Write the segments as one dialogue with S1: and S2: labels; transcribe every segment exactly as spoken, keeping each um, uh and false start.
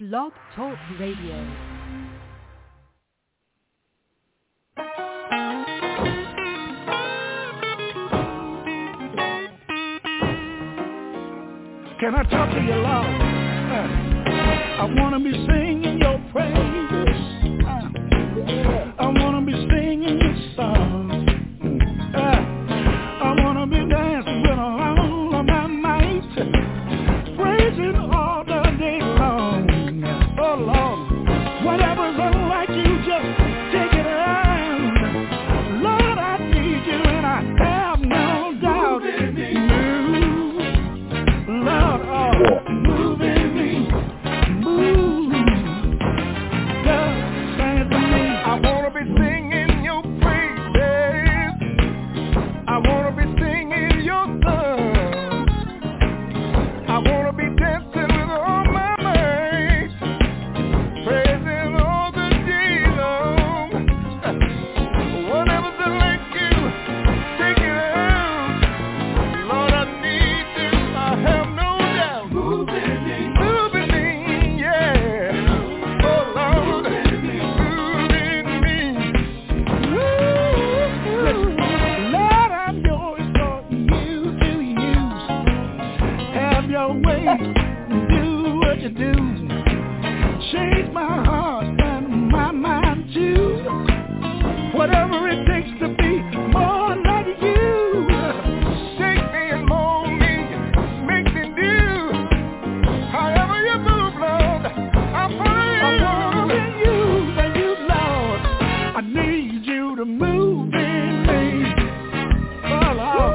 S1: Blog Talk Radio.
S2: Can I talk to you, Lord? Uh, I want to be singing your praises. Uh, I want to be singing your songs. Uh, I want to be dancing with all of my might, praising all the day long. Oh, Lord, whatever's unlike you, just take it around. Lord, I need you, and I have no doubt in you. Lord, oh, move in me, move. Just sing it to me. I wanna be singing your praises. I wanna be singing your song. I wanna be dancing with all my might, praising all the day long. Whatever's like you, take it out. Lord, I need you. I have no doubt. Move in me, move in me, yeah. Oh Lord, move in me. Ooh, Lord, I'm yours for you to use. Have your way, do what you do. Change my heart and my mind too. Whatever it takes to be more like you. Shake me and mold me, make me new. However you move, Lord, I'm following. I wanna be used by you, Lord. I need you to move in me. Oh, Lord.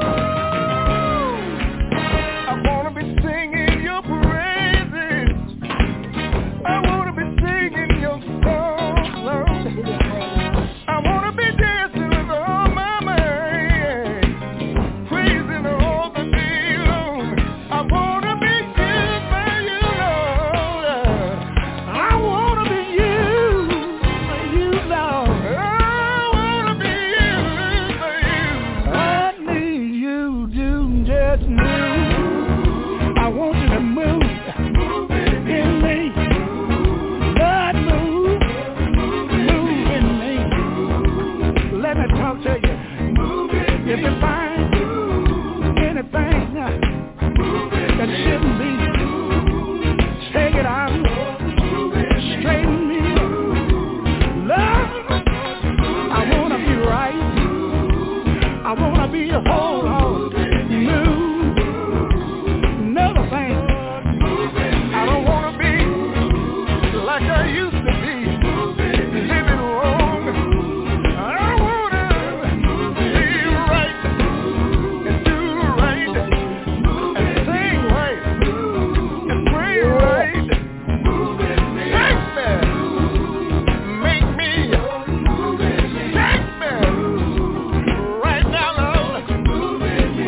S2: I wanna be singing your praises. I wanna be singing your songs, Lord. I wanna be dancing with all my might, praising all the day long. I wanna be used by you, Lord. I wanna be used by you, Lord. I wanna be used by you. I need you to just move. I want you to move in me. Lord, move, move in me. Let me talk to you. If you find anything that shouldn't be, take it out, straighten me. Lord, I want to be right. I want to be whole. Lord. Move. Another thing, I don't want to be like I used to be, living wrong. I want to be right and do right and sing right and pray right. Take me, make me, take me right now, Lord. Move.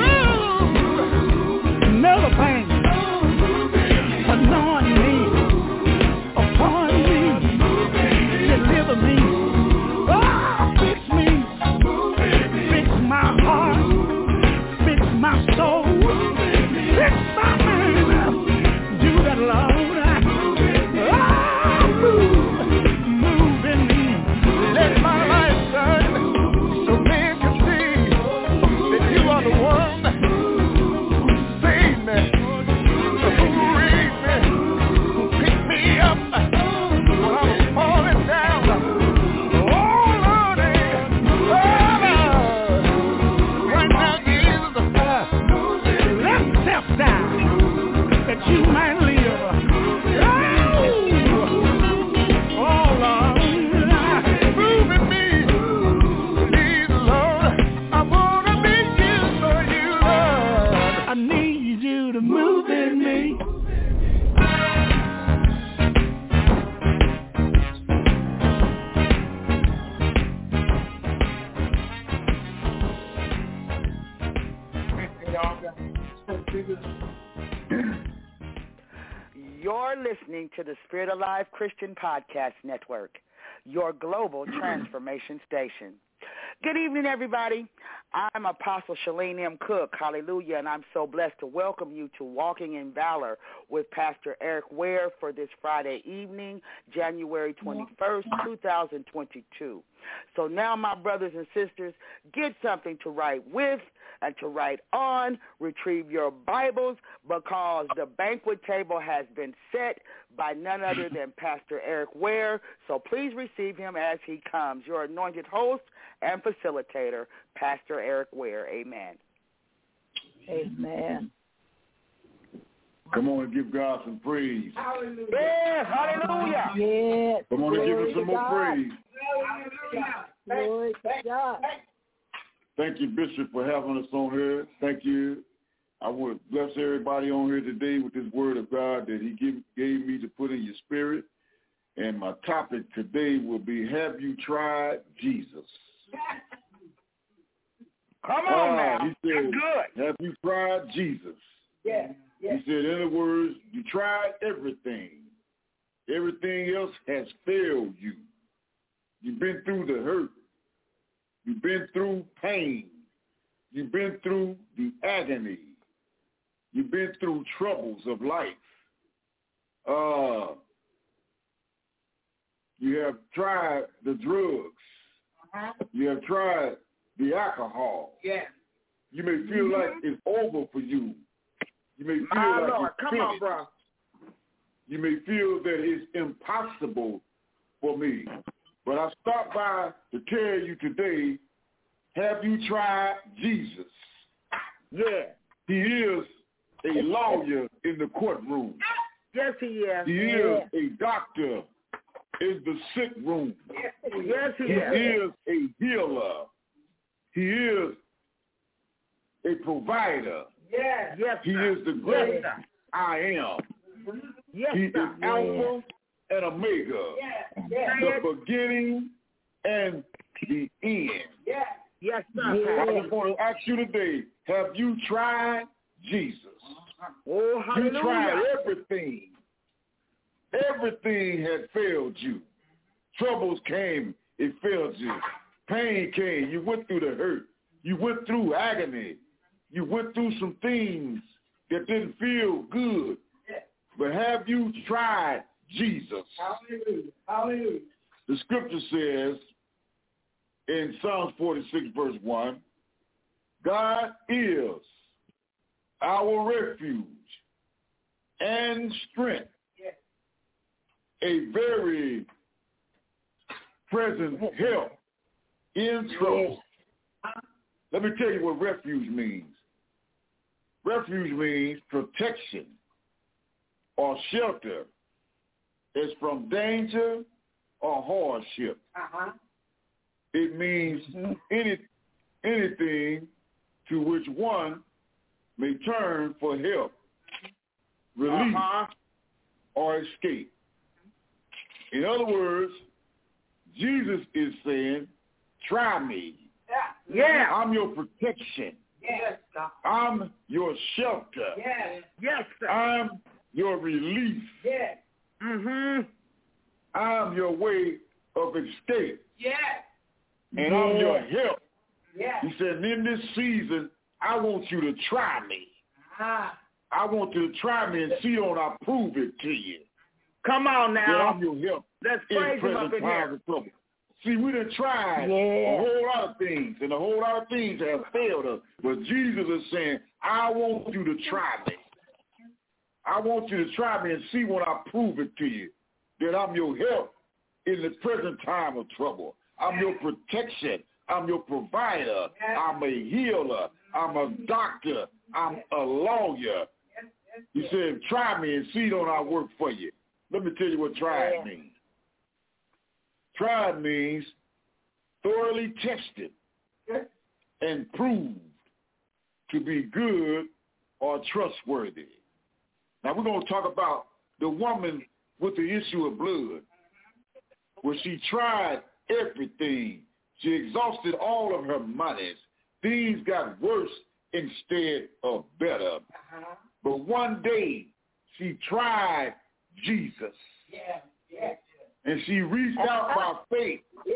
S2: Another thing, anoint me, upon me, deliver me. Ah, fix me, fix my heart, fix my soul, fix my mind. Do that, Lord. Ah, move, move in me. Let my light shine so men can see that you are the one who saved me, who raised me, who picked me up when I was falling down. Oh, Lordy, oh, Lord. Right now, Jesus, let self die that you might live. Oh, oh, Lord, move in me, please, Lord. I want to be used for you, Lord. I need you to move in me.
S3: You're listening to the Spirit Alive Christian Podcast Network, your global transformation station. Good evening, everybody. I'm Apostle Shalene M. Cook, hallelujah, and I'm so blessed to welcome you to Walking in Valor with Pastor Eric Ware for this Friday evening, January twenty-first, two thousand twenty-two. So now, my brothers and sisters, get something to write with and to write on. Retrieve your Bibles because the banquet table has been set by none other than Pastor Eric Ware. So please receive him as he comes. Your anointed host and facilitator, Pastor Eric Ware. Amen.
S4: Amen.
S5: Come on and give God some praise.
S3: Hallelujah. Yes, hallelujah.
S4: Yes.
S5: Come on and give him some more
S4: God.
S5: praise.
S4: Glory to God.
S5: Thank you, Bishop, for having us on here. Thank you. I want to bless everybody on here today with this word of God that he give, gave me to put in your spirit. And my topic today will be, have you tried Jesus?
S3: Come on
S5: uh,
S3: now.
S5: He said,
S3: good.
S5: have you tried Jesus?
S3: Yes. Yes.
S5: He said, in other words, you tried everything. Everything else has failed you. You've been through the hurt. You've been through pain. You've been through the agony. You've been through troubles of life. Uh, you have tried the drugs. Uh-huh. You have tried the alcohol.
S3: Yeah.
S5: You may feel mm-hmm. like it's over for you. You may feel
S3: My
S5: like
S3: Lord.
S5: it's
S3: Come
S5: finished.
S3: on, bro.
S5: You may feel that it's impossible for me. But I stopped by to tell you today, have you tried Jesus?
S3: Yeah.
S5: He is a lawyer in the courtroom.
S3: Yes, he is.
S5: He
S3: yeah.
S5: is a doctor in the sick room.
S3: Yes, he,
S5: he
S3: is.
S5: is a healer. He is a provider.
S3: Yes, yes.
S5: He
S3: sir.
S5: is the great
S3: yes,
S5: I am.
S3: Yes,
S5: he
S3: sir.
S5: is Alpha and Omega,
S3: yes, yes.
S5: the beginning and the end.
S3: Yes, yes, sir.
S4: Yes.
S5: I just want to ask you today, have you tried Jesus?
S3: Oh, hallelujah.
S5: You tried everything. Everything had failed you. Troubles came, it failed you. Pain came, you went through the hurt. You went through agony. You went through some things that didn't feel good. Yes. But have you tried Jesus?
S3: Hallelujah. Hallelujah.
S5: The scripture says in Psalms forty-six, verse one, God is our refuge and strength, yes. a very present help in trouble. Yes. Let me tell you what refuge means. Refuge means protection or shelter. It's from danger or hardship.
S3: Uh-huh.
S5: It means mm-hmm. any anything to which one may turn for help, relief, uh-huh. or escape. In other words, Jesus is saying, try me.
S3: Yeah. yeah.
S5: I'm your protection.
S3: Yes, God.
S5: I'm your shelter.
S3: Yes. Yes, sir.
S5: I'm your relief.
S3: Yes. Mm-hmm.
S5: I'm your way of escape.
S3: Yes.
S5: And
S3: yes.
S5: I'm your help.
S3: Yes.
S5: He said, in this season, I want you to try me.
S3: Ah.
S5: I want you to try me and see on I prove it to you.
S3: Come on now.
S5: That I'm your help.
S3: Let's praise him up in here.
S5: See, we done tried
S4: yeah.
S5: a whole lot of things, and a whole lot of things have failed us. But Jesus is saying, I want you to try me. I want you to try me and see when I prove it to you, that I'm your help in the present time of trouble. I'm your protection. I'm your provider. I'm a healer. I'm a doctor. I'm a lawyer. He said, try me and see don't I work for you. Let me tell you what tried means. Tried means thoroughly tested and proved to be good or trustworthy. Now we're going to talk about the woman with the issue of blood, where she tried everything. She exhausted all of her monies. Things got worse instead of better. Uh-huh. But one day she tried Jesus.
S3: Yeah, yeah.
S5: And she reached out by faith
S4: yeah.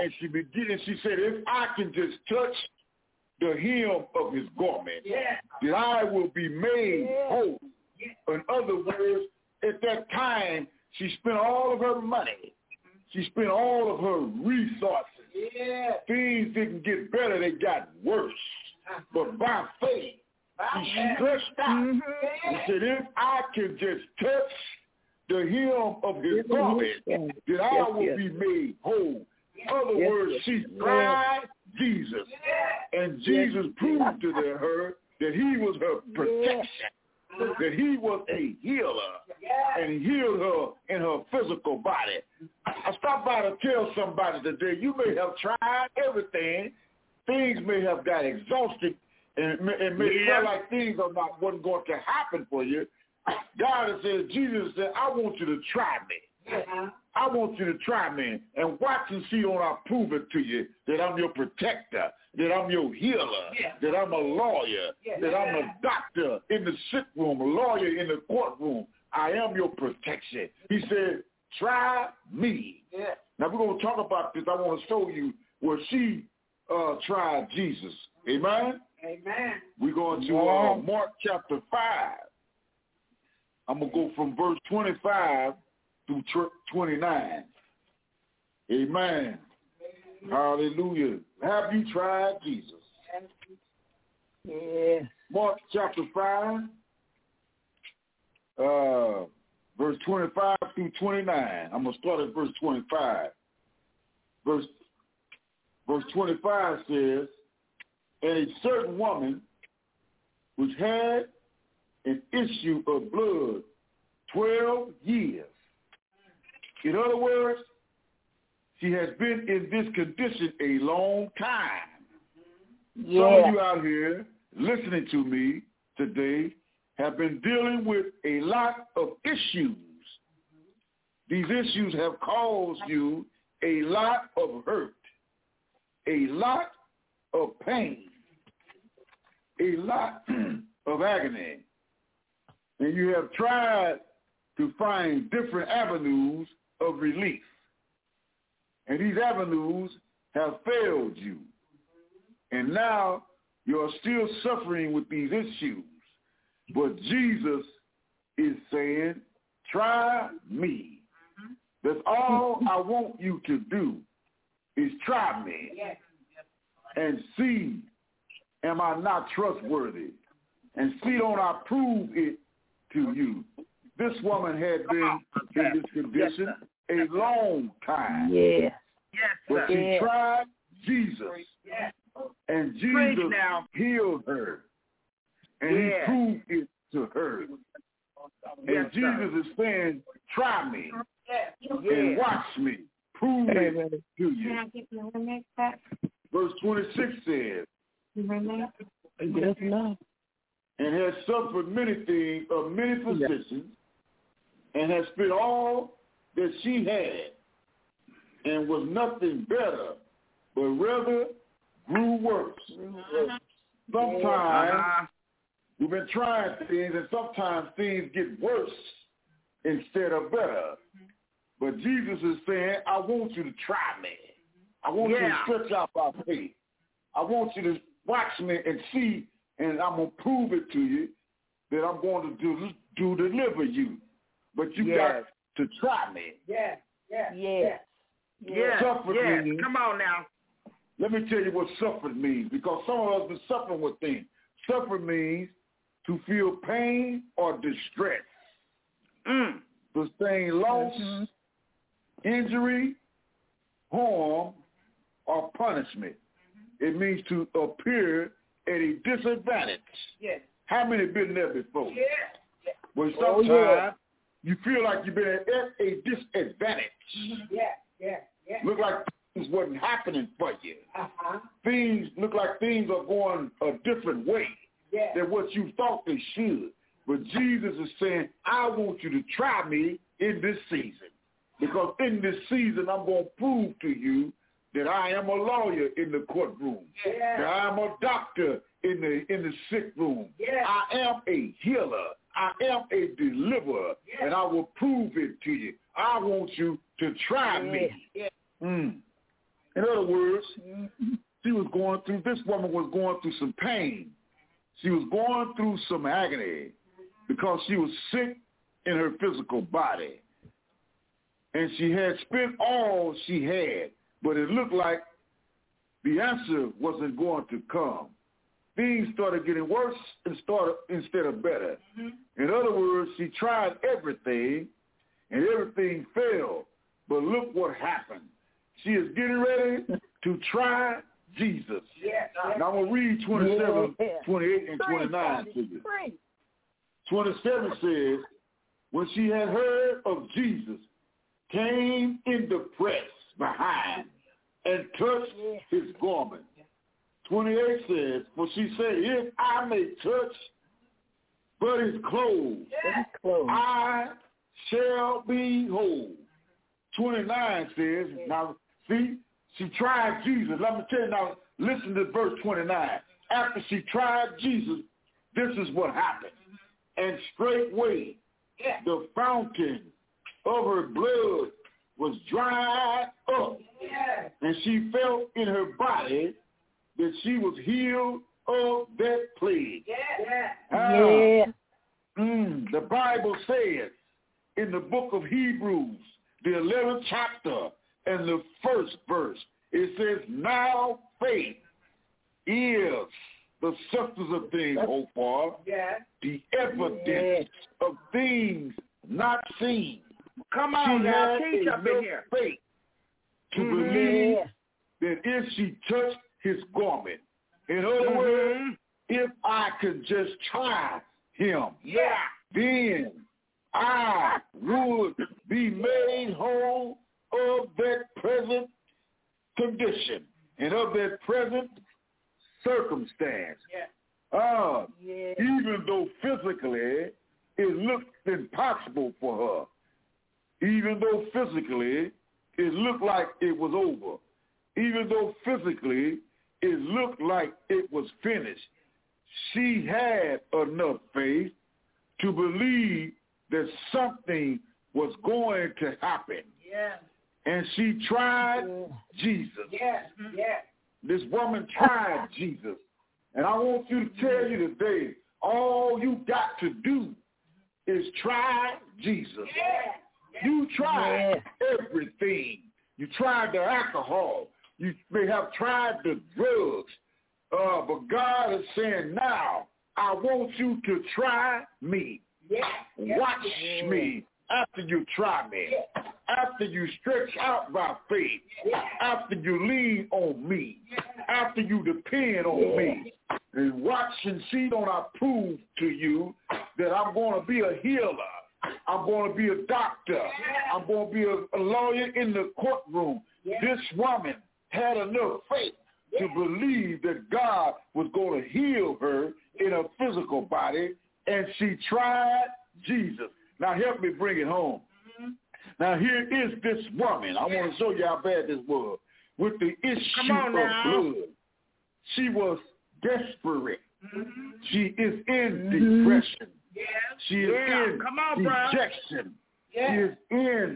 S5: And she began, and she said, if I can just touch the hem of his garment, yeah. that I will be made yeah. whole. Yeah. In other words, at that time, she spent all of her money. She spent all of her resources. Yeah. Things didn't get better, they got worse. But by faith, she stretched out mm-hmm. and said, if I can just touch the hem of his garment, yes. that I yes, will yes. be made whole. In other yes, words, yes. she tried yes. Jesus. Yes. And Jesus yes. proved to her that he was her protection. Yes. That he was a healer, yeah. and he healed her in her physical body. I stopped by to tell somebody today, you may have tried everything. Things may have got exhausted, and it may, it may yeah. feel like things are not wasn't going to happen for you. God has said, Jesus said, I want you to try me. Uh-huh. I want you to try me and watch and see when I prove it to you that I'm your protector, that I'm your healer, yeah. that I'm a lawyer, yeah. that I'm a doctor in the sick room, a lawyer in the courtroom. I am your protection. He said, try me. Yeah. Now we're going to talk about this. I want to show you where she uh, tried Jesus. Amen?
S4: Amen.
S5: We're going to uh, Mark chapter five. I'm going to go from verse twenty-five through twenty-nine. Amen. Amen. Hallelujah. Have you tried Jesus?
S4: Yeah.
S5: Mark chapter five, uh, verse twenty-five through twenty-nine. I'm going to start at verse twenty-five. Verse, verse twenty-five says, and a certain woman which had an issue of blood twelve years. In other words, she has been in this condition a long time. Yeah. Some of you out here listening to me today have been dealing with a lot of issues. These issues have caused you a lot of hurt, a lot of pain, a lot of agony. And you have tried to find different avenues of relief. And these avenues have failed you. And now you're still suffering with these issues. But Jesus is saying, try me. That's all I want you to do is try me and see, am I not trustworthy? And see, don't I prove it to you? This woman had been in this condition a long time.
S4: Yeah.
S5: But she yeah. tried Jesus. And Jesus healed her. And yeah. he proved it to her. And yes, Jesus is saying, try me yeah. and watch me. Prove it to you. Can I get my next back? Verse twenty-six says,
S4: yes, no.
S5: and has suffered many things of many physicians, and has spent all that she had, and was nothing better, but rather grew worse. Uh-huh. Sometimes uh-huh. we've been trying things, and sometimes things get worse instead of better. But Jesus is saying, I want you to try me. I want yeah. you to stretch out by faith. I want you to watch me and see, and I'm going to prove it to you that I'm going to do, do deliver you. But you yes. got to try me.
S4: Yes, yes, yes.
S3: Yes,
S5: suffer
S3: yes.
S5: means,
S3: Come on now.
S5: Let me tell you what suffering means, because some of us have been suffering with things. Suffering means to feel pain or distress,
S3: mm.
S5: sustain loss, mm-hmm. injury, harm, or punishment. Mm-hmm. It means to appear at a disadvantage.
S4: Yes.
S5: How many been there before?
S4: Yeah. yeah.
S5: Well, sometimes oh, yeah. you feel like you've been at a disadvantage.
S4: Mm-hmm. Yeah, yeah, yeah.
S5: Look like things wasn't happening for you.
S4: Uh-huh.
S5: Things look like things are going a different way
S4: yeah.
S5: than what you thought they should. But Jesus is saying, I want you to try me in this season. Because in this season, I'm going to prove to you that I am a lawyer in the courtroom.
S4: Yeah.
S5: That I am a doctor in the in the sick room.
S4: Yeah.
S5: I am a healer. I am a deliverer.
S4: Yeah.
S5: And I will prove it to you. I want you to try
S4: yeah.
S5: me.
S4: Yeah.
S5: Mm. In other words, she was going through, this woman was going through some pain. She was going through some agony because she was sick in her physical body. And she had spent all she had, but it looked like the answer wasn't going to come. Things started getting worse and started instead of better. Mm-hmm. In other words, she tried everything, and everything failed. But look what happened. She is getting ready to try Jesus. Yes, yes. Now I'm going to read twenty-seven, yeah. twenty-eight, and twenty-nine to you. twenty-seven says, when she had heard of Jesus, came in the press behind and touched his garment. twenty-eight says, for she said, if I may touch but his clothes, yeah. I shall be whole. twenty-nine says, yeah. Now see, she tried Jesus. Let me tell you now, listen to verse twenty-nine. After she tried Jesus, this is what happened. And straightway yeah. the fountain of her blood was dried up. Yeah. And she felt in her body that she was healed of that plague. Yeah. Uh, yeah. Mm, the Bible says in the book of Hebrews, the eleventh chapter and the first verse, it says, now faith is the substance of things hoped for, yeah. the evidence yeah. of things not seen.
S3: Come on
S5: she
S3: now,
S5: had
S3: teach up in here.
S5: Faith to mm-hmm. believe that if she touched his garment, in other mm-hmm. words, if I could just try him, yeah, then I would be made whole of that present condition and of that present circumstance. Yeah. Uh, yeah. Even though physically it looked impossible for her, even though physically it looked like it was over, even though physically it looked like it was finished, she had enough faith to believe that something was going to happen. Yeah. And she tried yeah. Jesus. Yeah. Yeah. This woman tried Jesus. And I want you to tell you today, all you got to do is try Jesus. Yeah. You tried yeah. everything. You tried the alcohol. You may have tried the drugs. Uh, but God is saying, now, I want you to try me. Yeah. Watch yeah. me after you try me. Yeah. After you stretch out by faith. Yeah. After you lean on me. Yeah. After you depend on yeah. me. And watch and see, don't I prove to you that I'm going to be a healer. I'm going to be a doctor. Yeah. I'm going to be a, a lawyer in the courtroom. Yeah. This woman had enough faith yeah. to believe that God was going to heal her in her physical body, and she tried Jesus. Now help me bring it home. Mm-hmm. Now here is this woman. I yeah. want to show you how bad this was. With the issue of blood. She was desperate. Mm-hmm. She is in mm-hmm. depression. Yeah. She is yeah. in Come on, dejection. Yeah. She is in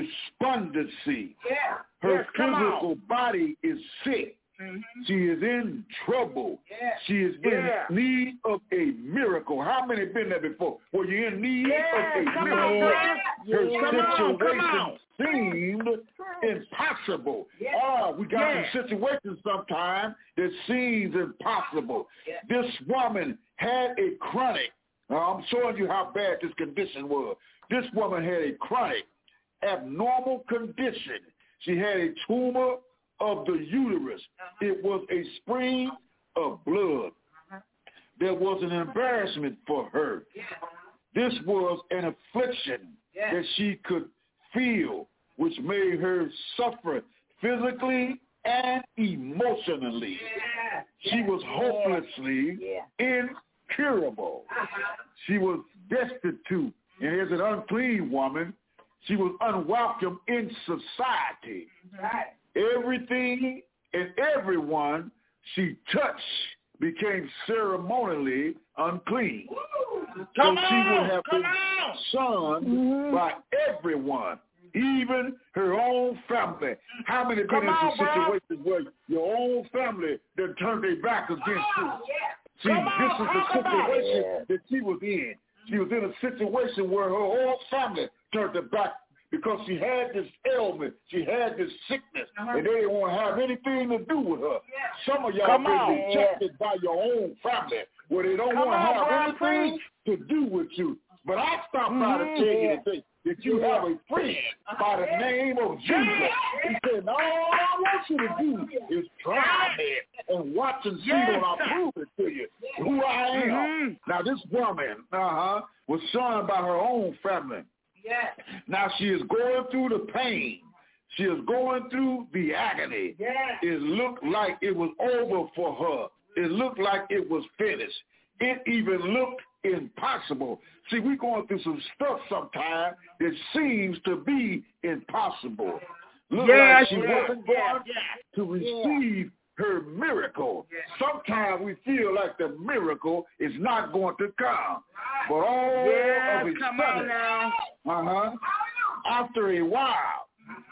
S5: despondency. Yeah. Her yes, physical body is sick. Mm-hmm. She is in trouble. Yeah. She is yeah. in need of a miracle. How many been there before? Were you in need yeah. of a come miracle? On, Her yeah. situation seemed impossible. Yeah. Oh, we got yeah. some situations sometimes that seems impossible. Yeah. This woman had a chronic, now I'm showing you how bad this condition was. This woman had a chronic, abnormal condition. She had a tumor of the uterus. Uh-huh. It was a spring of blood. Uh-huh. There was an embarrassment for her. Yeah. This was an affliction yeah. that she could feel, which made her suffer physically and emotionally. Yeah. She yeah. was hopelessly yeah. incurable. Uh-huh. She was destitute, and as an unclean woman, she was unwelcome in society. Right. Everything and everyone she touched became ceremonially unclean. Ooh, so she on, would have been on. shunned mm-hmm. by everyone, even her own family. family. How many been in some situations where your own family then turned their back against you? See, this is the situation that she was in. She was in a situation where her whole family turned their back because she had this ailment, she had this sickness, and they didn't want to have anything to do with her. Some of y'all
S3: Come
S5: been
S3: on.
S5: rejected by your own family where they don't
S3: Come
S5: want to
S3: on,
S5: have
S3: bro,
S5: anything to do with you. But I stopped by to tell you today that you have a friend by the name of Jesus. He said, all I want you to do is try me and watch and see when I prove it to you who I am. Mm-hmm. Now, this woman uh-huh, was shunned by her own family.
S4: Yes.
S5: Now, she is going through the pain. She is going through the agony.
S4: Yes.
S5: It looked like it was over for her. It looked like it was finished. It even looked impossible. See, we're going through some stuff sometimes that seems to be impossible. Look
S3: yes,
S5: like she
S3: yes,
S5: wasn't going
S3: yes,
S5: to receive her miracle.
S4: Yes.
S5: Sometimes we feel like the miracle is not going to come. But all
S3: yes,
S5: of a
S3: come
S5: sudden,
S3: on now.
S5: uh-huh, after a while,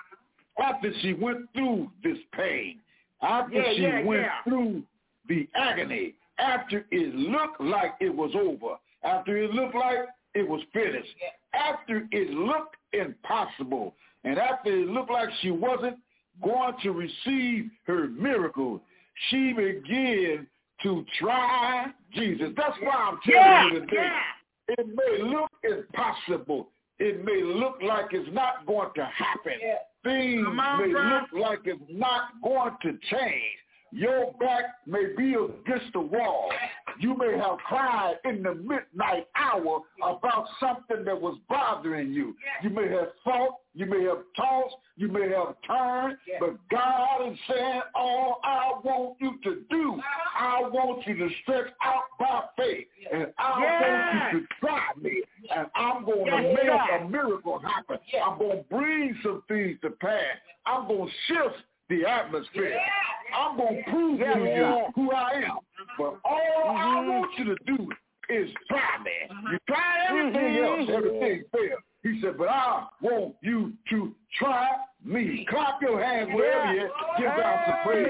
S5: after she went through this pain, after
S3: yeah,
S5: she
S3: yeah,
S5: went
S3: yeah.
S5: through the agony, after it looked like it was over, after it looked like it was finished, after it looked impossible, and after it looked like she wasn't going to receive her miracle, she began to try Jesus. That's why I'm telling
S3: yeah,
S5: you today.
S3: Yeah.
S5: It may look impossible. It may look like it's not going to happen.
S4: Yeah.
S5: Things
S3: on,
S5: may
S3: bro.
S5: look like it's not going to change. Your back may be against the wall. You may have cried in the midnight hour about something that was bothering you. You may have thought, you may have tossed, you may have turned, but God is saying, all I want you to do, I want you to stretch out by faith, and I want you to try me, and I'm going to
S3: Yes,
S5: make
S3: God.
S5: a miracle happen. I'm going to bring some things to pass. I'm going to shift the atmosphere. I'm going to prove
S3: Yeah.
S5: to you who I am. But all
S3: Mm-hmm.
S5: I want you to do is try me. You try everything
S3: Mm-hmm.
S5: else, everything fails. He said, but I want you to try me. Clap your hands wherever you're at. Give God some praise.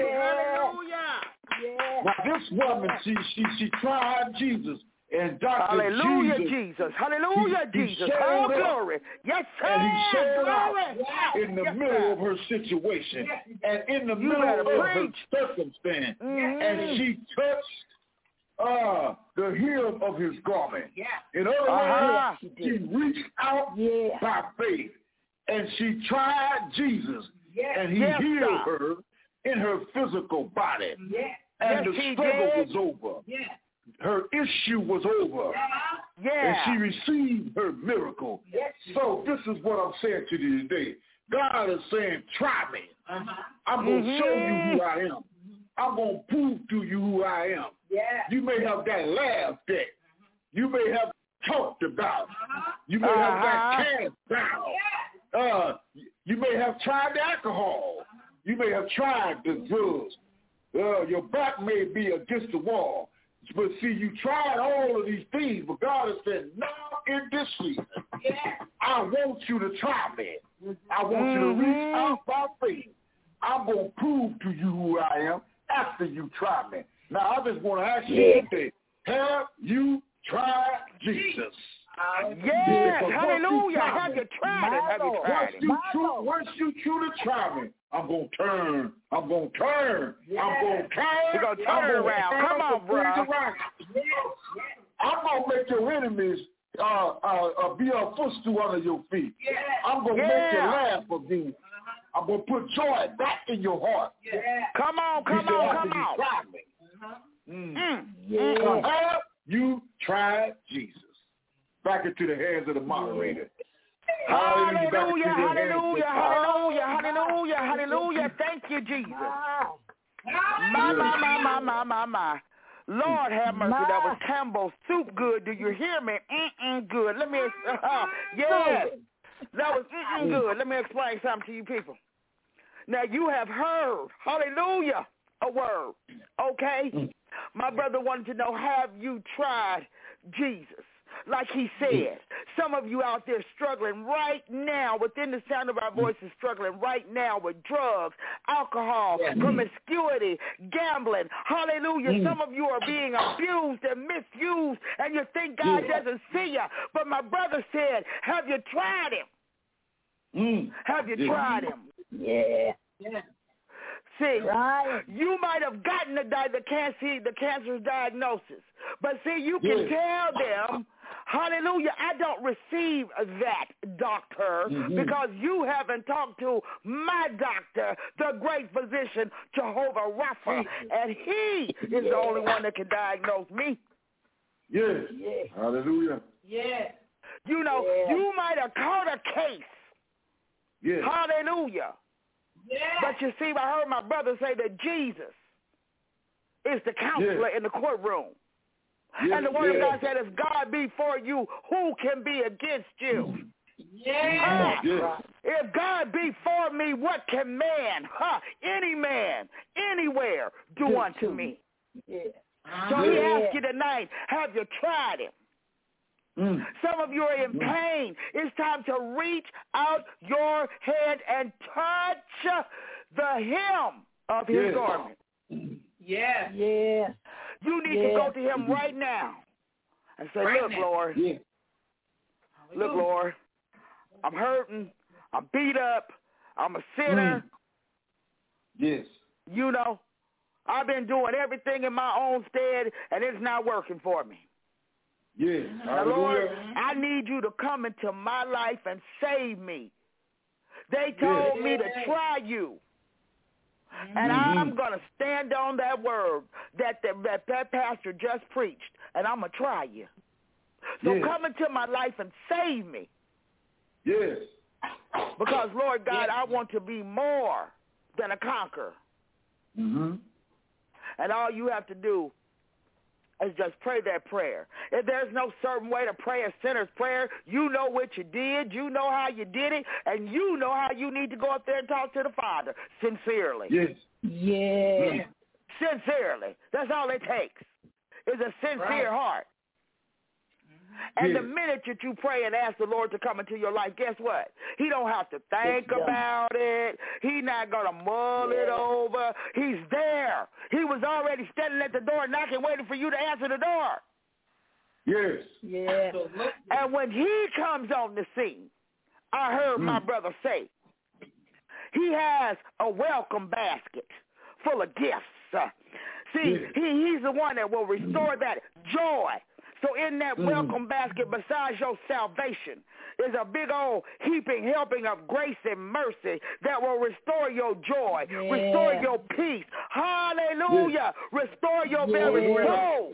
S3: Hallelujah.
S5: Now this woman, she she she tried Jesus. And Doctor
S3: Hallelujah,
S5: Jesus,
S3: Jesus. Hallelujah,
S5: he, he
S3: Jesus.
S5: showed
S3: Oh,
S5: up.
S3: glory. Yes, sir.
S5: And he showed
S3: glory.
S5: out in the
S3: yes,
S5: middle
S3: sir.
S5: of her situation and in the
S3: You
S5: middle
S3: better
S5: of her
S3: preach.
S5: circumstance.
S3: Mm-hmm.
S5: And she touched uh, the hem of his garment. In other
S3: Uh-huh.
S5: words, she reached out
S4: Yeah.
S5: by faith and she tried Jesus. And he
S3: Yes,
S5: healed
S3: God.
S5: her in her physical body.
S4: Yeah.
S5: And
S3: Yes,
S5: the
S3: he
S5: struggle
S3: did.
S5: was over.
S4: Yeah.
S5: Her issue was over.
S3: Yeah.
S5: And she received her miracle.
S4: Yes.
S5: So this is what I'm saying to you today. God is saying, try me.
S4: Uh-huh.
S5: I'm going to
S3: Mhm.
S5: show you who I am. I'm going to prove to you who I am.
S4: Yeah.
S5: You may have got laughed at. You may have talked about. You may have got
S3: Uh-huh.
S5: cast down. Uh, you may have tried the alcohol. You may have tried the drugs. Uh, your back may be against the wall. But see, you tried all of these things, but God has said, now in this season, I want you to try me. I want
S3: Mm-hmm.
S5: you to reach out by faith. I'm going to prove to you who I am after you try me. Now, I just want to ask you today, have you tried Jesus?
S3: Yes,
S5: Because
S3: hallelujah.
S5: once you
S3: Have you tried it? Have you
S5: Once
S3: tried it?
S5: you, true, once you truly try me, I'm going to turn. I'm going to turn. I'm going to turn.
S3: We're gonna turn
S5: I'm
S3: it
S5: gonna
S3: around.
S5: turn
S3: Come
S5: the
S3: on,
S5: things
S3: bro.
S5: around. I'm going to make your enemies uh, uh, uh, be a footstool under your feet. I'm going to make you
S3: Yeah.
S5: laugh again. I'm going to put joy back in your heart.
S3: Come on,
S5: He
S3: come
S5: said,
S3: on,
S5: after
S3: come
S5: you
S3: on.
S5: try me. Mm.
S3: Mm.
S5: So have you tried Jesus? Back into the hands of the moderator.
S3: Hallelujah,
S5: Back into your hands.
S3: hallelujah, hallelujah, hallelujah, hallelujah. Thank you, Jesus. My, my, my, my, my, my, my. Lord have mercy. That was Campbell soup good. Do you hear me? Mm-mm good. Let me, uh, yes. That was mm-mm good. Let me explain something to you people. Now, you have heard, hallelujah, a word, okay? My brother wanted to know, have you tried Jesus? like he said. Some of you out there struggling right now, within the sound of our voices, struggling right now with drugs, alcohol, yeah. promiscuity, gambling. Hallelujah. Mm. Some of you are being abused and misused, and you think God yeah. doesn't see you. But my brother said, have you tried him?
S5: Mm.
S3: Have you yeah. tried him?
S4: Yeah. Yeah.
S3: See,
S4: right.
S3: you might have gotten the, di- the, cancer, the cancer's diagnosis, but see, you can yes. tell them, hallelujah, I don't receive that, doctor, mm-hmm. because you haven't talked to my doctor, the great physician, Jehovah Rapha, and he is yeah. the only one that can diagnose me.
S5: Yes.
S4: yes.
S5: Hallelujah.
S4: Yes.
S3: You know,
S4: yes.
S3: you might have caught a case.
S5: Yes.
S3: Hallelujah.
S4: Yeah.
S3: But you see, I heard my brother say that Jesus is the counselor
S5: yes.
S3: in the courtroom.
S5: Yes.
S3: And the word
S5: yes.
S3: of God said, if God be for you, who can be against you?
S4: Yeah.
S3: Uh, yes. If God be for me, what can man, huh, any man, anywhere do
S4: yes.
S3: unto me?
S4: Yeah.
S3: So
S4: yeah.
S3: he asks you tonight, have you tried him?
S5: Mm.
S3: Some of you are in pain. It's time to reach out your hand and touch the hem of his
S5: yes.
S3: garment.
S4: Yeah. Yeah.
S3: You need
S4: yeah.
S3: to go to him right now and say,
S4: right
S3: look,
S4: now.
S3: Lord,
S5: yeah.
S3: look, Lord, I'm hurting. I'm beat up. I'm a sinner.
S5: Mm. Yes.
S3: You know, I've been doing everything in my own stead, and it's not working for me.
S5: Yes.
S3: Now, Lord, I need you to come into my life and save me. They told
S4: yes.
S3: me to try you. And
S5: mm-hmm.
S3: I'm going to stand on that word that, the, that that pastor just preached, and I'm going to try you. So
S5: yes.
S3: come into my life and save me.
S5: Yes.
S3: Because, Lord God,
S4: yes.
S3: I want to be more than a conqueror.
S5: Mm-hmm.
S3: And all you have to do is just pray that prayer. If there's no certain way to pray a sinner's prayer, you know what you did, you know how you did it, and you know how you need to go up there and talk to the Father sincerely.
S5: Yes.
S4: Yeah.
S3: Sincerely. That's all it takes, is a sincere
S4: right.
S3: heart. And
S5: yes.
S3: the minute that you pray and ask the Lord to come into your life, guess what? He don't have to think
S4: yes,
S3: about it. He's not going to mull yeah. it over. He's there. He was already standing at the door knocking, waiting for you to answer the door.
S5: Yes.
S4: Yeah.
S3: And when he comes on the scene, I heard mm. my brother say, he has a welcome basket full of gifts. Uh, see,
S5: yes.
S3: he, he's the one that will restore that joy. So in that
S5: mm.
S3: welcome basket, besides your salvation, is a big old heaping helping of grace and mercy that will restore your joy,
S4: yeah.
S3: restore your peace. Hallelujah.
S5: Yes.
S3: Restore your
S4: yeah.
S3: very soul.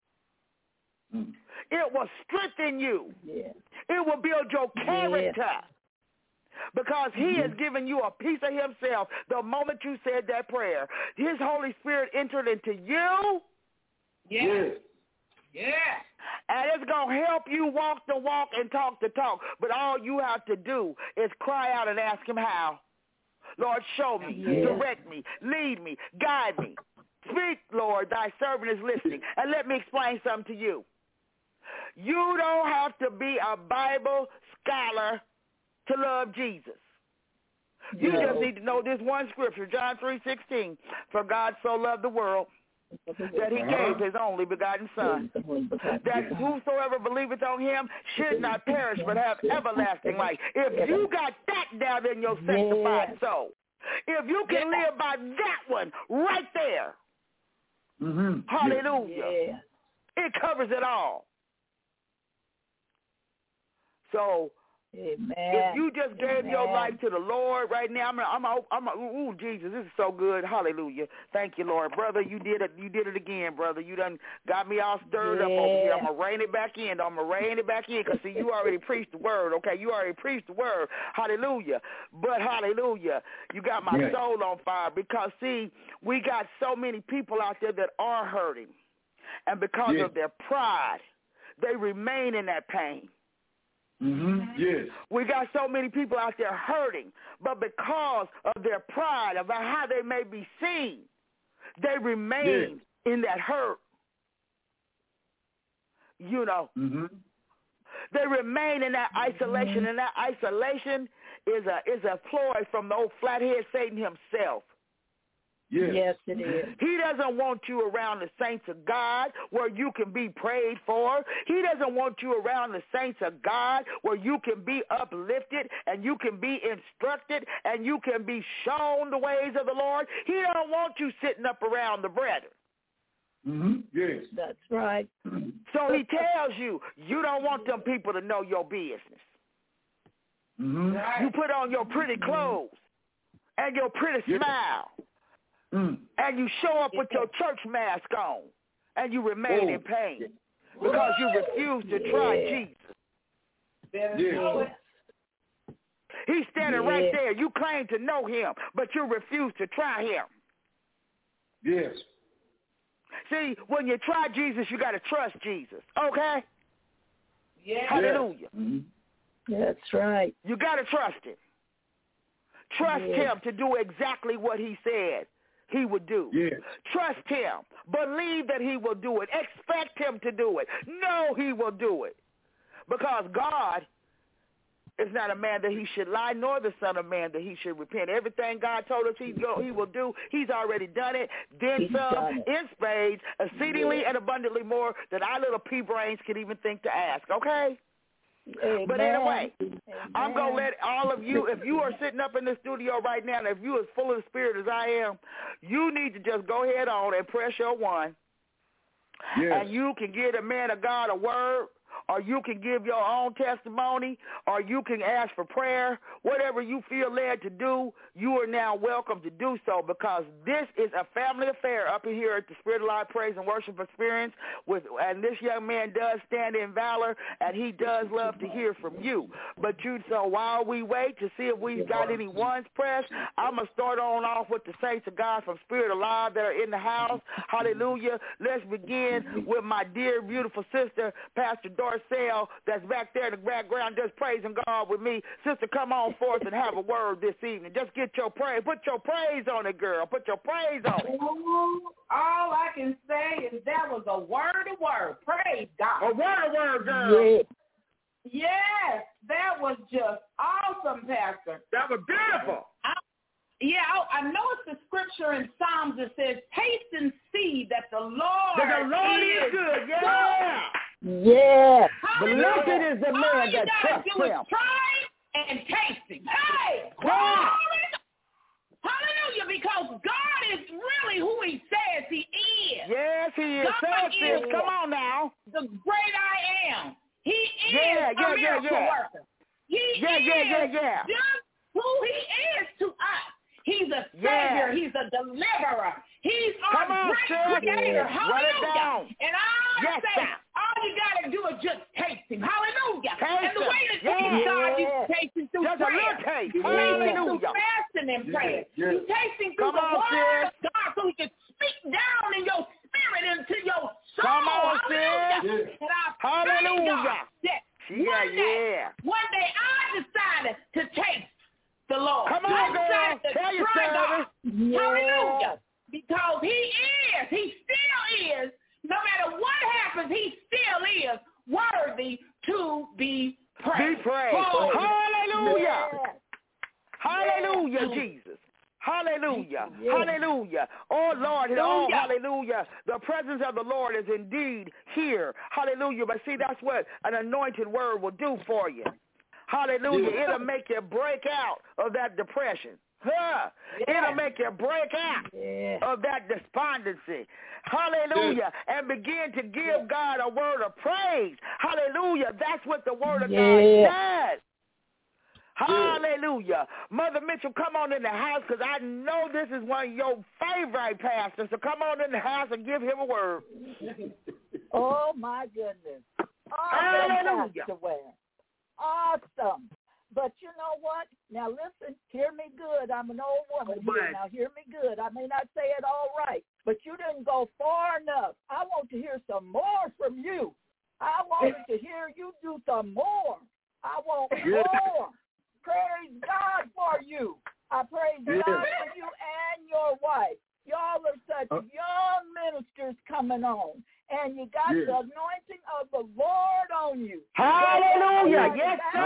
S5: Mm.
S3: It will strengthen you.
S4: Yeah.
S3: It will build your character.
S4: Yeah.
S3: Because he
S5: mm-hmm.
S3: has given you a piece of himself the moment you said that prayer. His Holy Spirit entered into you.
S4: Yeah.
S5: Yes.
S4: Yeah.
S3: And it's going to help you walk the walk and talk the talk. But all you have to do is cry out and ask him how. Lord, show me,
S4: yeah.
S3: direct me, lead me, guide me. Speak, Lord, thy servant is listening. And let me explain something to you. You don't have to be a Bible scholar to love Jesus. You
S5: no.
S3: just need to know this one scripture, John three sixteen. For God so loved the world that he
S5: uh-huh.
S3: gave his only begotten Son, that whosoever believeth on him should not perish but have everlasting life. If you got that down in your sanctified
S4: yeah.
S3: soul, if you can
S4: yeah.
S3: live by that one right there,
S5: mm-hmm.
S3: hallelujah,
S4: yeah.
S3: it covers it all. So,
S4: Amen.
S3: if you just gave
S4: Amen.
S3: your life to the Lord right now, I'm, a, I'm, a, I'm, a, ooh, Jesus, this is so good. Hallelujah. Thank you, Lord. Brother, you did it. You did it again, brother. You done got me all stirred
S4: yeah.
S3: up over here. I'm going to rein it back in. I'm going to rein it back in because, see, you already preached the word, okay? You already preached the word. Hallelujah. But, hallelujah, you got my
S5: yeah.
S3: soul on fire because, see, we got so many people out there that are hurting. And because
S5: yeah.
S3: of their pride, they remain in that pain.
S5: Mm-hmm. Yes.
S3: We got so many people out there hurting, but because of their pride about how they may be seen, they remain
S5: yes.
S3: in that hurt. You know,
S5: mm-hmm.
S3: They remain in that isolation, and that isolation is a is a ploy from the old flathead Satan himself.
S5: Yes.
S4: Yes, it is.
S3: He doesn't want you around the saints of God where you can be prayed for. He doesn't want you around the saints of God where you can be uplifted and you can be instructed and you can be shown the ways of the Lord. He don't want you sitting up around the brethren.
S5: Mm-hmm. Yes.
S4: That's right.
S3: So he tells you, you don't want them people to know your business.
S5: Mm-hmm.
S3: You put on your pretty clothes and your pretty
S5: Yes.
S3: smile.
S5: Mm.
S3: And you show up with your church mask on, and you remain
S5: Oh.
S3: in pain because you refuse to try
S4: Yeah.
S3: Jesus.
S5: Yes.
S3: He's standing
S4: Yeah.
S3: right there. You claim to know him, but you refuse to try him.
S5: Yes.
S3: See, when you try Jesus, you got to trust Jesus, okay?
S4: Yeah.
S3: Hallelujah.
S5: Mm-hmm.
S4: That's right.
S3: You got to trust him. Trust
S4: Yes.
S3: him to do exactly what he said he would do.
S5: Yes.
S3: Trust him. Believe that he will do it. Expect him to do it. Know he will do it. Because God is not a man that he should lie, nor the son of man that he should repent. Everything God told us he, go, he will do, he's already done it. Then
S4: He's
S3: some,
S4: done it.
S3: in spades, exceedingly
S4: Yeah.
S3: and abundantly more than our little pea brains can even think to ask, okay?
S4: Amen.
S3: But anyway,
S4: Amen.
S3: I'm going to let all of you, if you are sitting up in the studio right now, and if you are as full of the Spirit as I am, you need to just go ahead on and press your one.
S5: Yes.
S3: And you can give a man of God a word, or you can give your own testimony, or you can ask for prayer. Whatever you feel led to do, you are now welcome to do so, because this is a family affair up in here at the Spirit of Life Praise and Worship Experience. With, and this young man does stand in valor, and he does love to hear from you. But you, so while we wait to see if we've got any ones pressed, I'm going to start on off with the saints of God from Spirit Alive that are in the house. Hallelujah. Let's begin with my dear, beautiful sister, Pastor Dorcel, that's back there in the background just praising God with me. Sister, come on forth and have a word this evening. Just get your praise. Put your praise on it, girl. Put your praise on it.
S4: Ooh, all I can say is that was a word of word. Praise God.
S3: A word, a word, girl.
S4: Yes. Yes, that was just awesome, Pastor.
S3: That was beautiful.
S4: I, yeah, I, I know it's the scripture in Psalms that says, taste and see that the Lord,
S3: That the Lord is, is good. Yeah.
S4: Yeah.
S3: Blessed is the man
S4: all
S3: that trusts
S4: you gotta do
S3: him.
S4: is try and taste him. Hey,
S3: Yeah.
S4: hallelujah, because God is really who he says he is.
S3: Yes, he is.
S4: God
S3: So, sis,
S4: is
S3: come on now.
S4: the great I am. He is
S3: Yeah, yeah,
S4: a miracle
S3: yeah, yeah.
S4: worker. He
S3: Yeah,
S4: is
S3: yeah, yeah, yeah.
S4: just who he is to us. He's a
S3: Yeah.
S4: savior. He's a deliverer. He's our
S3: Come on,
S4: great
S3: sis.
S4: creator.
S3: Yeah. Write it
S4: Hallelujah.
S3: down.
S4: And I
S3: Yes,
S4: say,
S3: sir.
S4: all you got to do is just taste him. Hallelujah.
S3: Taste
S4: and the way to
S3: him.
S4: taste
S3: Yeah.
S4: God, you taste him through
S3: Just a
S4: prayer.
S3: little taste.
S4: You taste him through
S3: Hallelujah.
S4: fasting and prayer.
S5: Yeah.
S4: You taste him through
S3: Come
S4: the
S3: on,
S4: word
S3: sis.
S4: of God so he can speak down in your spirit into your soul.
S3: Come on,
S4: Hallelujah.
S5: sis.
S4: And I
S3: Hallelujah.
S4: thank God that
S3: Yeah,
S4: one day,
S3: yeah.
S4: one day I decided to taste the Lord.
S3: Come on,
S4: I
S3: girl.
S4: decided to
S3: Tell your
S4: try
S3: service.
S4: God. Hallelujah. Because he is, he still is, no matter what happens, he still is worthy to be praised.
S3: Be praised.
S4: Oh,
S3: Hallelujah.
S4: yeah.
S3: Hallelujah,
S4: Yeah.
S3: Jesus. Hallelujah.
S4: Yeah.
S3: Hallelujah. Oh, Lord. Oh,
S4: Hallelujah.
S3: hallelujah. The presence of the Lord is indeed here. Hallelujah. But see, that's what an anointed word will do for you. Hallelujah.
S5: Yeah.
S3: It'll make you break out of that depression. Huh.
S4: Yeah.
S3: It'll make you break out
S4: Yeah.
S3: of that despondency. Hallelujah. And begin to give God a word of praise. Hallelujah. That's what the word of
S4: Yeah.
S3: God does. Hallelujah. Mother Mitchell, come on in the house, because I know this is one of your favorite pastors. So come on in the house and give him a word.
S6: Oh, my goodness.
S3: Hallelujah.
S6: Awesome, Pastor Ware. Awesome. But you know what? Now, listen, hear me good. I'm an old woman
S3: Oh,
S6: here.
S3: man.
S6: Now, hear me good. I may not say it all right, but you didn't go far enough. I want to hear some more from you. I want to hear you do some more. I want
S5: Yeah.
S6: more. Praise God for you. I praise
S5: Yeah.
S6: God for you and your wife. Y'all are such
S5: Uh,
S6: young ministers coming on, and you got
S5: Yeah.
S6: the anointing of the Lord on you.
S3: Hallelujah.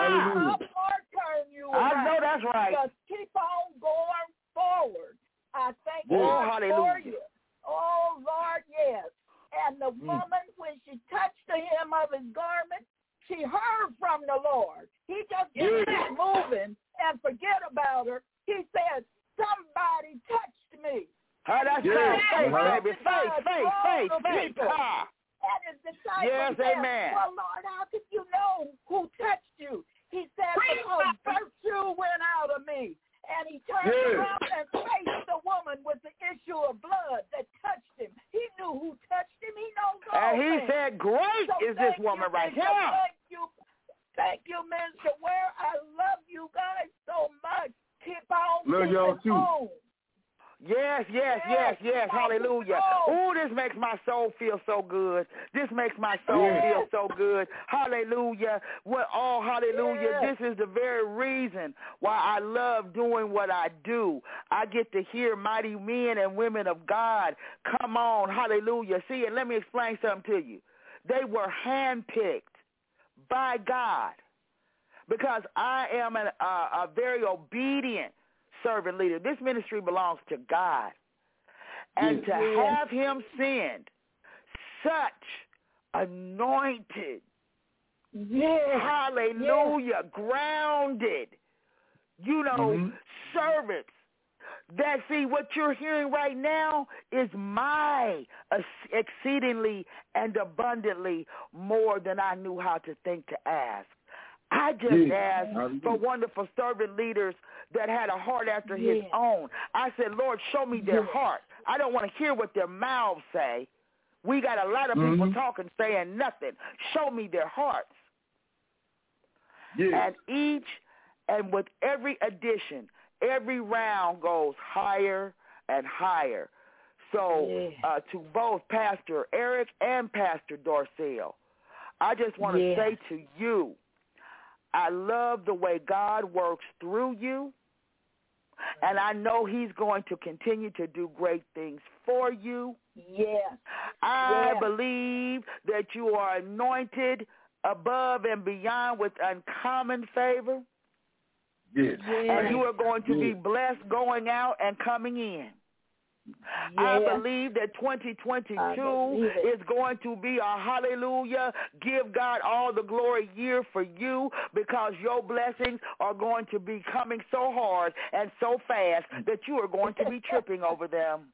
S6: I'll turn you around.
S3: I know that's right.
S6: Just keep on going forward. I thank
S3: oh,
S6: God
S3: hallelujah.
S6: for you. Oh, Lord, yes. And the
S3: Mm.
S6: woman, when she touched the hem of his garment, she heard from the Lord. He just didn't keep moving and forget about her. He said, somebody touched me.
S3: Oh, that's
S5: Yes.
S3: faith,
S5: Uh-huh.
S3: baby. Faith, faith, faith, faith. Ah.
S6: And his disciples
S3: Yes,
S6: said,
S3: amen.
S6: well, Lord, how could you know who touched you? He said, because virtue went out of me. And he turned
S5: Yes.
S6: around and faced the woman with the issue of blood that touched him. He knew who touched him. He knows all
S3: And he
S6: things.
S3: said, great
S6: So
S3: is this
S6: thank
S3: woman
S6: you,
S3: right
S6: Bishop.
S3: here.
S6: Thank you. Thank you, Mister Ware. I love you guys so much. Keep on
S5: Love
S6: keeping
S5: y'all too.
S6: on.
S3: Yes, yes, yes, yes. Hallelujah. Oh, this makes my soul feel so good. This makes my soul
S5: Yes.
S3: feel so good. Hallelujah. What? Oh, hallelujah.
S6: Yes.
S3: This is the very reason why I love doing what I do. I get to hear mighty men and women of God come on. Hallelujah. See, and let me explain something to you. They were handpicked by God because I am an, uh, a very obedient servant leader. This ministry belongs to God. And
S5: Yes.
S3: to have him send such anointed,
S6: Yes.
S3: hallelujah, grounded, you know,
S5: Mhm.
S3: servants that, see, what you're hearing right now is my exceedingly and abundantly more than I knew how to think to ask. I just
S5: Yes.
S3: asked
S5: Hallelujah.
S3: for wonderful servant leaders that had a heart after his
S6: Yes.
S3: own. I said, Lord, show me their
S6: Yes.
S3: heart. I don't want to hear what their mouths say. We got a lot of people
S5: Mhm.
S3: talking, saying nothing. Show me their hearts.
S5: Yes.
S3: And each, and with every addition, every round goes higher and higher. So
S6: Yes.
S3: uh, to both Pastor Eric and Pastor Dorcel, I just want to
S6: Yes.
S3: say to you, I love the way God works through you, and I know he's going to continue to do great things for you.
S6: Yes.
S3: I
S6: Yes.
S3: believe that you are anointed above and beyond with uncommon favor,
S5: Yes.
S3: and you are going to be
S5: Yes.
S3: blessed going out and coming in.
S6: Yes.
S3: I believe that twenty
S6: I
S3: twenty-two
S6: believe it.
S3: is going to be a hallelujah, give God all the glory year for you, because your blessings are going to be coming so hard and so fast that you are going to be tripping over them.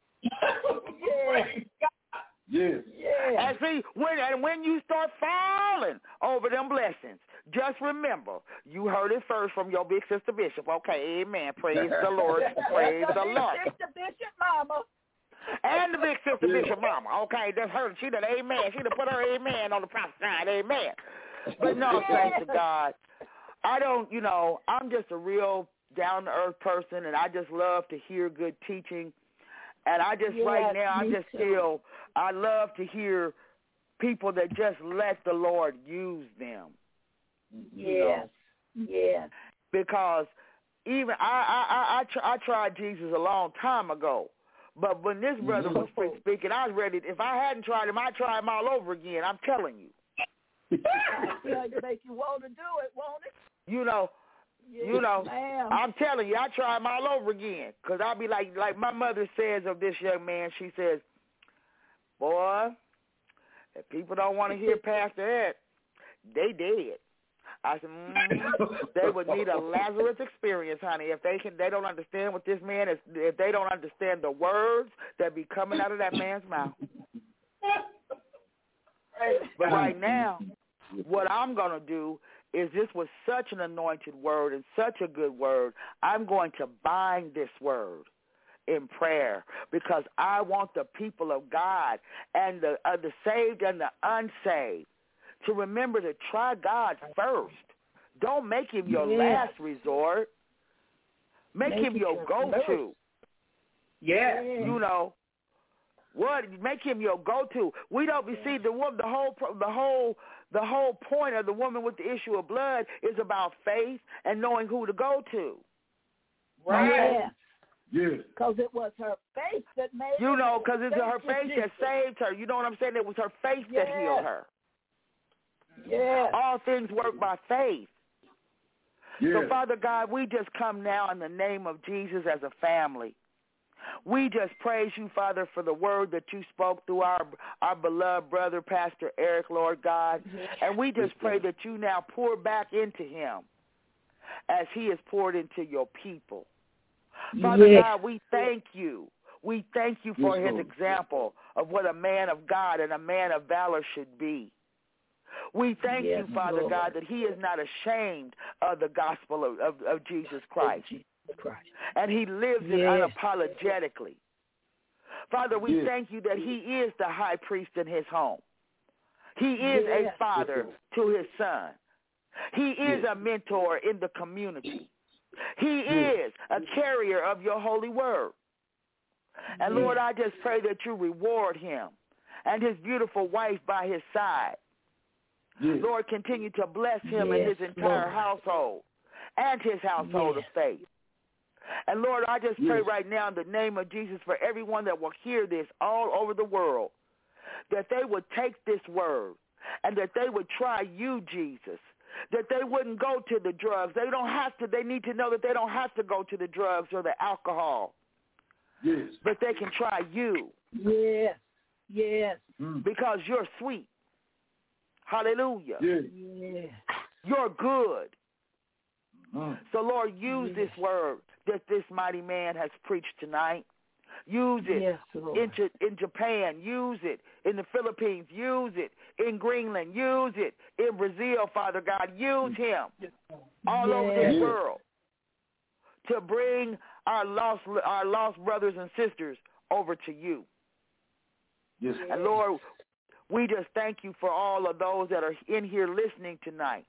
S6: Yes.
S5: Yes.
S6: Yes.
S3: And see, when and when you start falling over them blessings, just remember, you heard it first from your big sister Bishop. Okay, amen. Praise the Lord. Praise the Lord.
S6: Sister Bishop Mama.
S3: And the big sister
S5: Yeah.
S3: Bishop Mama. Okay, that's her. She done amen. She done put her amen on the prophet side. Amen. But no, thanks to God. I don't, you know, I'm just a real down-to-earth person, and I just love to hear good teaching. And I just,
S6: Yes,
S3: right now, I
S6: me
S3: just
S6: too.
S3: feel, I love to hear people that just let the Lord use them. You know,
S6: Yes. Yes.
S3: because even I, I, I, I, tr- I tried Jesus a long time ago. But when this brother was
S6: Mhm.
S3: speaking, I was ready. If I hadn't tried him, I'd try him all over again. I'm telling you.
S6: Yeah, to make you want to do it, won't it?
S3: You know,
S6: Yes,
S3: you know,
S6: ma'am.
S3: I'm telling you, I try him all over again. Because I'll be like, like my mother says of this young man, she says, boy, if people don't want to hear Pastor Ed, they dead. I said, mm-hmm. They would need a Lazarus experience, honey. If they can, they don't understand what this man is. If they don't understand the words that be coming out of that man's mouth. But right now, what I'm gonna do is, this was such an anointed word and such a good word. I'm going to bind this word in prayer, because I want the people of God and the uh, the saved and the unsaved to remember to try God first. Don't make him your
S6: Yes.
S3: last resort. Make,
S6: Make
S3: him
S6: it
S3: your
S6: your
S3: go-to.
S4: Yeah.
S3: You know what? Make him your go-to. We don't we see the woman. The whole the whole the whole point of the woman with the issue of blood is about faith and knowing who to go to.
S4: Right.
S6: Yes.
S5: Yes.
S6: Because it was her faith that made
S3: You
S6: it.
S3: know, because it's her
S6: Thank
S3: faith
S6: you,
S3: that
S6: Jesus.
S3: saved her. You know what I'm saying? It was her faith that
S6: Yes.
S3: healed her.
S6: Yes.
S3: All things work by faith.
S5: Yes.
S3: So, Father God, we just come now in the name of Jesus as a family. We just praise you, Father, for the word that you spoke through our our beloved brother, Pastor Eric, Lord God. And we just pray that you now pour back into him as he is poured into your people. Father
S6: yes.
S3: God, we thank you. We thank you for
S5: Yes,
S3: his
S5: Lord.
S3: example of what a man of God and a man of valor should be. We thank
S6: Yes,
S3: you, Father
S6: Lord.
S3: God, that he is not ashamed of the gospel of, of, of Jesus Christ.
S6: Jesus Christ.
S3: And he lives it
S6: Yes.
S3: unapologetically. Father, we
S5: Yes.
S3: thank you that he is the high priest in his home. He is
S6: Yes.
S3: a father to his son. He is
S5: Yes.
S3: a mentor in the community. He
S5: Yes.
S3: is a carrier of your holy word. And Lord, I just pray that you reward him and his beautiful wife by his side.
S5: Yes.
S3: Lord, continue to bless him
S6: Yes,
S3: and his entire
S6: Lord.
S3: household and his household
S6: Yes.
S3: of faith. And Lord, I just pray
S5: Yes.
S3: right now in the name of Jesus for everyone that will hear this all over the world, that they would take this word and that they would try you, Jesus, that they wouldn't go to the drugs. They don't have to. They need to know that they don't have to go to the drugs or the alcohol,
S5: Yes.
S3: but they can try you
S6: Yes. Yes.
S5: Mm.
S3: because you're sweet. Hallelujah.
S5: Yes.
S6: Yes.
S3: You're good.
S5: Mm.
S3: So, Lord, use this word that this mighty man has preached tonight. Use it
S6: Yes, Lord.
S3: in, J- in Japan. Use it in the Philippines. Use it in Greenland. Use it in Brazil, Father God. Use him all over this
S5: Yes.
S3: world to bring our lost, our lost brothers and sisters over to you.
S5: Yes.
S3: And, Lord, we just thank you for all of those that are in here listening tonight.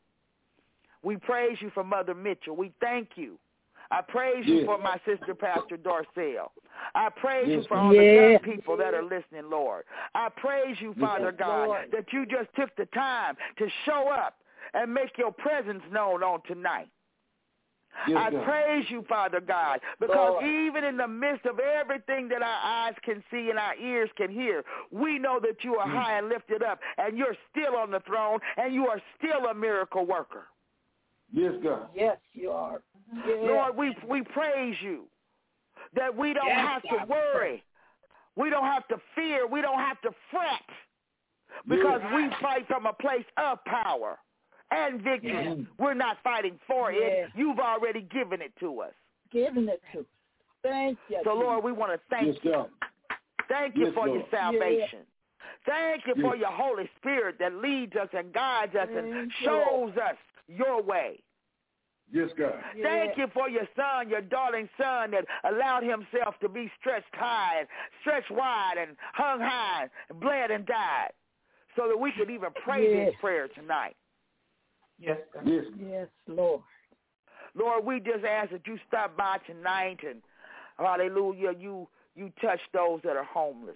S3: We praise you for Mother Mitchell. We thank you. I praise you
S5: Yes.
S3: for my sister, Pastor Dorcel. I praise
S5: Yes.
S3: you for all
S6: Yes.
S3: the young people that are listening, Lord. I praise you, Father
S6: Yes,
S3: God,
S6: Lord.
S3: that you just took the time to show up and make your presence known on tonight.
S5: Yes,
S3: I
S5: God.
S3: praise you, Father God, because
S6: Lord.
S3: even in the midst of everything that our eyes can see and our ears can hear, we know that you are
S5: Mm.
S3: high and lifted up, and you're still on the throne, and you are still a miracle worker.
S5: Yes, God.
S6: Yes, you are. Yes.
S3: Lord, we we praise you that we don't
S4: Yes,
S3: have to
S4: God.
S3: worry. We don't have to fear. We don't have to fret because
S5: Yes.
S3: we fight from a place of power and victory.
S6: Yes.
S3: We're not fighting for
S6: Yes.
S3: it. You've already given it to us.
S6: Giving it to us. Thank you.
S3: So, Lord, we want to thank
S5: Yes,
S3: you.
S5: God.
S3: Thank you
S5: Yes,
S3: for
S5: Lord.
S3: your salvation. Thank you for
S5: Yes.
S3: your Holy Spirit that leads us and guides us and
S6: Thank you,
S3: shows us your way.
S5: Yes, God.
S6: Yes.
S3: Thank you for your son, your darling son that allowed himself to be stretched high and stretched wide and hung high and bled and died so that we could even pray
S6: Yes.
S3: this prayer tonight.
S4: Yes, God.
S5: Yes.
S6: Yes, Lord.
S3: Lord, we just ask that you stop by tonight and, hallelujah, you, you touch those that are homeless.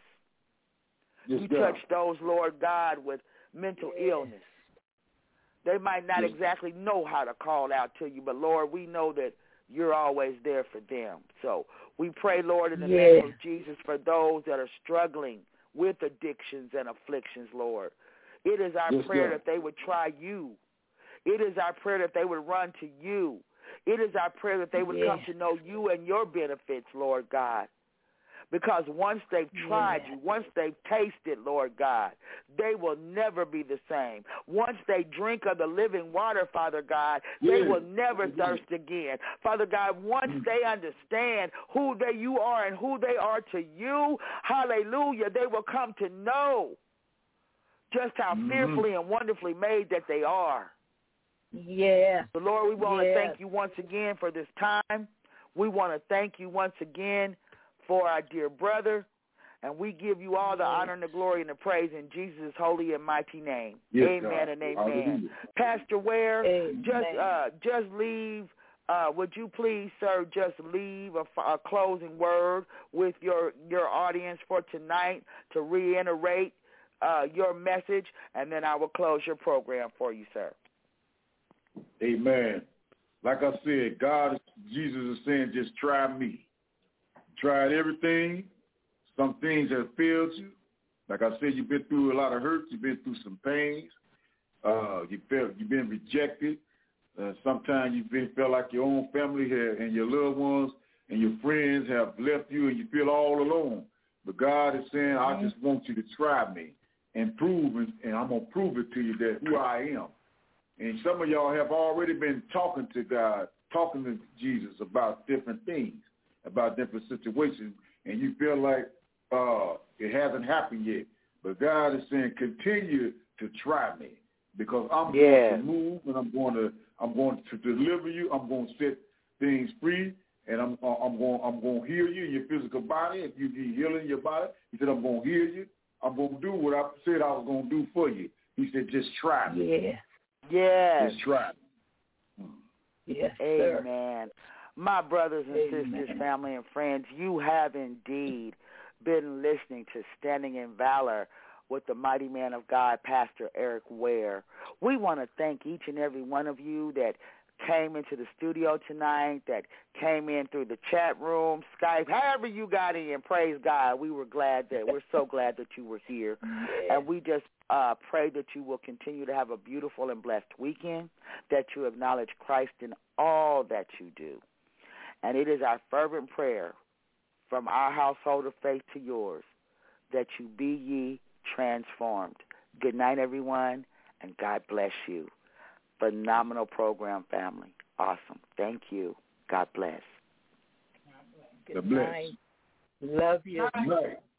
S5: Yes,
S3: You
S5: God.
S3: touch those, Lord God, with mental illness. They might not
S5: Yes.
S3: exactly know how to call out to you, but, Lord, we know that you're always there for them. So we pray, Lord, in the
S6: Yes.
S3: name of Jesus, for those that are struggling with addictions and afflictions, Lord. It is our
S5: Yes,
S3: prayer
S5: God.
S3: that they would try you. It is our prayer that they would run to you. It is our prayer that they would come
S6: Yes.
S3: to know you and your benefits, Lord God. Because once they've tried
S6: Yes.
S3: you, once they've tasted, Lord God, they will never be the same. Once they drink of the living water, Father God, they
S5: Yes.
S3: will never
S5: Yes.
S3: thirst again. Father God, once
S5: Mm.
S3: they understand who they you are and who they are to you, hallelujah, they will come to know just how
S5: Mhm.
S3: fearfully and wonderfully made that they are.
S6: Yes.
S3: So, Lord, we want to
S6: Yes.
S3: thank you once again for this time. We want to thank you once again for our dear brother, and we give you all the
S6: Yes.
S3: honor and the glory and the praise in Jesus' holy and mighty name.
S5: Yes,
S3: Amen
S5: God.
S3: and amen.
S5: Hallelujah.
S3: Pastor Ware,
S6: Amen.
S3: just uh, just leave. Uh, would you please, sir, just leave a, a closing word with your your audience for tonight to reiterate uh, your message, and then I will close your program for you, sir.
S5: Amen. Like I said, God, Jesus is saying, just try me. Tried everything. Some things have failed you. Like I said, you've been through a lot of hurt. You've been through some pains. Uh, you felt you've been rejected. Uh, sometimes you feel, feel like your own family have, and your loved ones and your friends have left you and you feel all alone. But God is saying, mm-hmm. I just want you to try me and prove it, and I'm going to prove it to you that who I am. And some of y'all have already been talking to God, talking to Jesus about different things, about different situations, and you feel like uh, it hasn't happened yet. But God is saying, continue to try me, because I'm
S3: yes.
S5: going to move, and I'm going to I'm going to deliver you. I'm going to set things free, and I'm I'm going I'm going to heal you in your physical body. If you need healing your body, He said, I'm going to heal you. I'm going to do what I said I was going to do for you. He said, just try me.
S6: Yeah.
S3: Yes.
S5: Just try me.
S6: Yes,
S3: Amen.
S6: sir.
S3: My brothers and
S6: Amen.
S3: sisters, family and friends, you have indeed been listening to Standing in Valor with the mighty man of God, Pastor Eric Ware. We want to thank each and every one of you that came into the studio tonight, that came in through the chat room, Skype, however you got in. Praise God. We were glad that, we're so glad that you were here.
S6: Yeah.
S3: And we just uh, pray that you will continue to have a beautiful and blessed weekend, that you acknowledge Christ in all that you do. And it is our fervent prayer from our household of faith to yours that you be ye transformed. Good night, everyone, and God bless you. Phenomenal program, family. Awesome. Thank you. God bless.
S6: Good night. Love you.
S5: Good night.